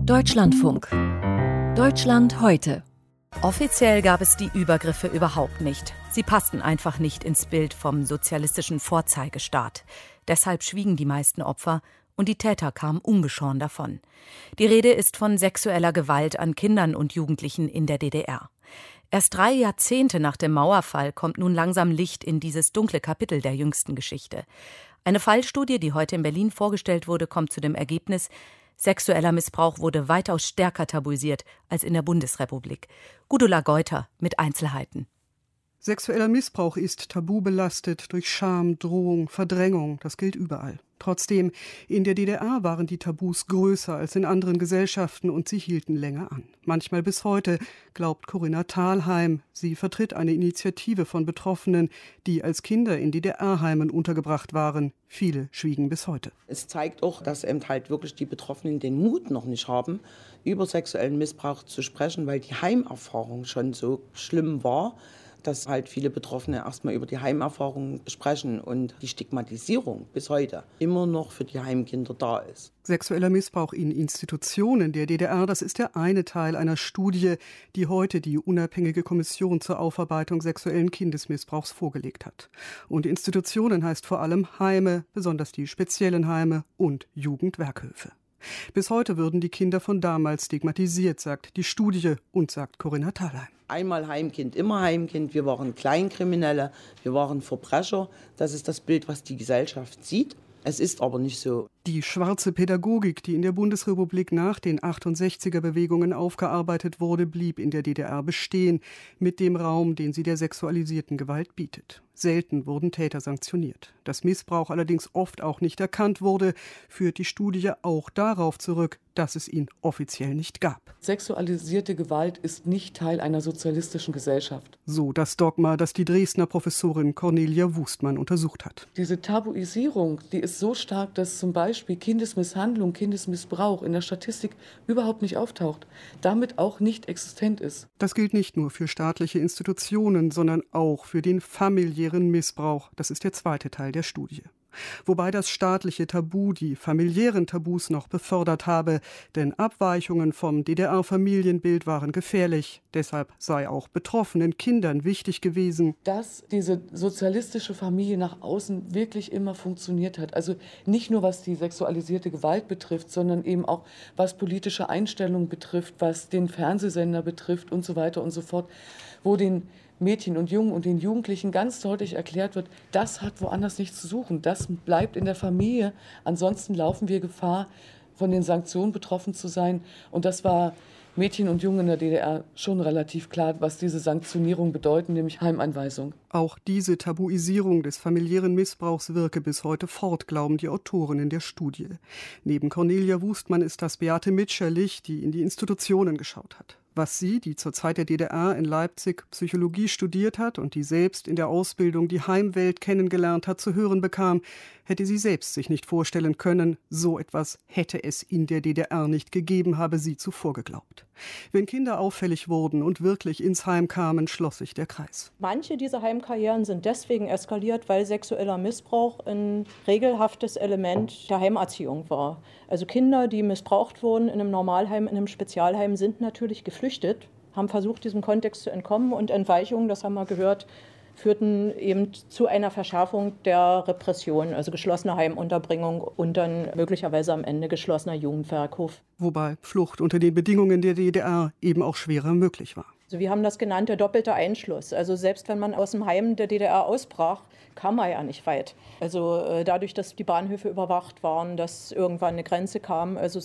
Deutschlandfunk. Deutschland heute. Offiziell gab es die Übergriffe überhaupt nicht. Sie passten einfach nicht ins Bild vom sozialistischen Vorzeigestaat. Deshalb schwiegen die meisten Opfer und die Täter kamen ungeschoren davon. Die Rede ist von sexueller Gewalt an Kindern und Jugendlichen in der DDR. Erst 3 Jahrzehnte nach dem Mauerfall kommt nun langsam Licht in dieses dunkle Kapitel der jüngsten Geschichte. Eine Fallstudie, die heute in Berlin vorgestellt wurde, kommt zu dem Ergebnis: Sexueller Missbrauch wurde weitaus stärker tabuisiert als in der Bundesrepublik. Gudula Geuter mit Einzelheiten. Sexueller Missbrauch ist tabubelastet durch Scham, Drohung, Verdrängung. Das gilt überall. Trotzdem, in der DDR waren die Tabus größer als in anderen Gesellschaften und sie hielten länger an. Manchmal bis heute, glaubt Corinna Thalheim. Sie vertritt eine Initiative von Betroffenen, die als Kinder in DDR-Heimen untergebracht waren. Viele schwiegen bis heute. Es zeigt auch, dass eben halt wirklich die Betroffenen den Mut noch nicht haben, über sexuellen Missbrauch zu sprechen, weil die Heimerfahrung schon so schlimm war, dass halt viele Betroffene erstmal über die Heimerfahrung sprechen und die Stigmatisierung bis heute immer noch für die Heimkinder da ist. Sexueller Missbrauch in Institutionen der DDR, das ist der eine Teil einer Studie, die heute die unabhängige Kommission zur Aufarbeitung sexuellen Kindesmissbrauchs vorgelegt hat. Und Institutionen heißt vor allem Heime, besonders die speziellen Heime und Jugendwerkhöfe. Bis heute würden die Kinder von damals stigmatisiert, sagt die Studie und sagt Corinna Thalheim. Einmal Heimkind, immer Heimkind. Wir waren Kleinkriminelle, wir waren Verbrecher. Das ist das Bild, was die Gesellschaft sieht. Es ist aber nicht so. Die schwarze Pädagogik, die in der Bundesrepublik nach den 68er-Bewegungen aufgearbeitet wurde, blieb in der DDR bestehen, mit dem Raum, den sie der sexualisierten Gewalt bietet. Selten wurden Täter sanktioniert. Dass Missbrauch allerdings oft auch nicht erkannt wurde, führt die Studie auch darauf zurück, dass es ihn offiziell nicht gab. Sexualisierte Gewalt ist nicht Teil einer sozialistischen Gesellschaft. So das Dogma, das die Dresdner Professorin Cornelia Wustmann untersucht hat. Diese Tabuisierung, die ist so stark, dass zum Beispiel Kindesmisshandlung, Kindesmissbrauch in der Statistik überhaupt nicht auftaucht, damit auch nicht existent ist. Das gilt nicht nur für staatliche Institutionen, sondern auch für den familiären Missbrauch. Das ist der zweite Teil der Studie. Wobei das staatliche Tabu die familiären Tabus noch befördert habe, denn Abweichungen vom DDR-Familienbild waren gefährlich. Deshalb sei auch betroffenen Kindern wichtig gewesen, dass diese sozialistische Familie nach außen wirklich immer funktioniert hat. Also nicht nur was die sexualisierte Gewalt betrifft, sondern eben auch was politische Einstellungen betrifft, was den Fernsehsender betrifft und so weiter und so fort, wo den Mädchen und Jungen und den Jugendlichen ganz deutlich erklärt wird, das hat woanders nichts zu suchen, das bleibt in der Familie. Ansonsten laufen wir Gefahr, von den Sanktionen betroffen zu sein. Und das war Mädchen und Jungen in der DDR schon relativ klar, was diese Sanktionierung bedeuten, nämlich Heimeinweisung. Auch diese Tabuisierung des familiären Missbrauchs wirke bis heute fort, glauben die Autorinnen der Studie. Neben Cornelia Wustmann ist das Beate Mitscherlich, die in die Institutionen geschaut hat. Was sie, die zur Zeit der DDR in Leipzig Psychologie studiert hat und die selbst in der Ausbildung die Heimwelt kennengelernt hat, zu hören bekam, hätte sie selbst sich nicht vorstellen können. So etwas hätte es in der DDR nicht gegeben, habe sie zuvor geglaubt. Wenn Kinder auffällig wurden und wirklich ins Heim kamen, schloss sich der Kreis. Manche dieser Heimkarrieren sind deswegen eskaliert, weil sexueller Missbrauch ein regelhaftes Element der Heimerziehung war. Also Kinder, die missbraucht wurden in einem Normalheim, in einem Spezialheim, sind natürlich geflüchtet, haben versucht, diesem Kontext zu entkommen, und Entweichungen, das haben wir gehört, führten eben zu einer Verschärfung der Repression, also geschlossene Heimunterbringung und dann möglicherweise am Ende geschlossener Jugendwerkhof. Wobei Flucht unter den Bedingungen der DDR eben auch schwerer möglich war. Also wir haben das genannt, der doppelte Einschluss. Also selbst wenn man aus dem Heim der DDR ausbrach, kam man ja nicht weit. Also dadurch, dass die Bahnhöfe überwacht waren, dass irgendwann eine Grenze kam. Also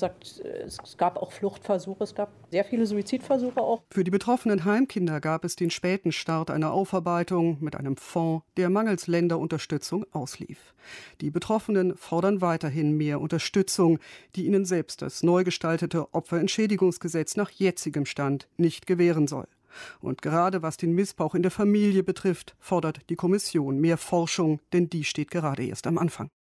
es gab auch Fluchtversuche, es gab sehr viele Suizidversuche auch. Für die betroffenen Heimkinder gab es den späten Start einer Aufarbeitung mit einem Fonds, der mangels Länderunterstützung auslief. Die Betroffenen fordern weiterhin mehr Unterstützung, die ihnen selbst das neu gestaltete Opferentschädigungsgesetz nach jetzigem Stand nicht gewähren soll. Und gerade was den Missbrauch in der Familie betrifft, fordert die Kommission mehr Forschung, denn die steht gerade erst am Anfang.